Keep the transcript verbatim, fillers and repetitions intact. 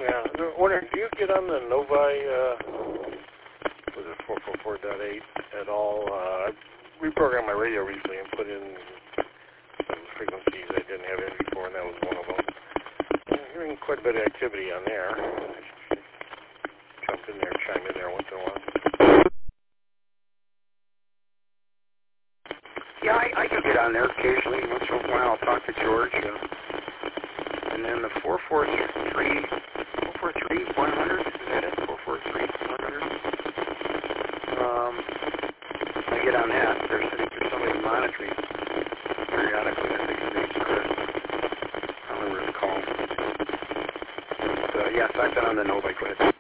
Yeah, I'm wondering, do you get on the Novi, uh, was it four four four dot eight at all? Uh, I reprogrammed my radio recently and put in some frequencies I didn't have in before, and that was one of them. I'm hearing quite a bit of activity on there. Jump in there, chime in there once in a while. Yeah, I, I do get on there occasionally. Once in a while, I'll talk to George. Uh, and then the four four three, four four three one hundred, is that it? four four three one hundred. Um, I get on that. There's, I think there's somebody monitoring periodically. I think his name's Chris. I don't remember his call. But, uh, yes, I've been on the Novi quite a bit.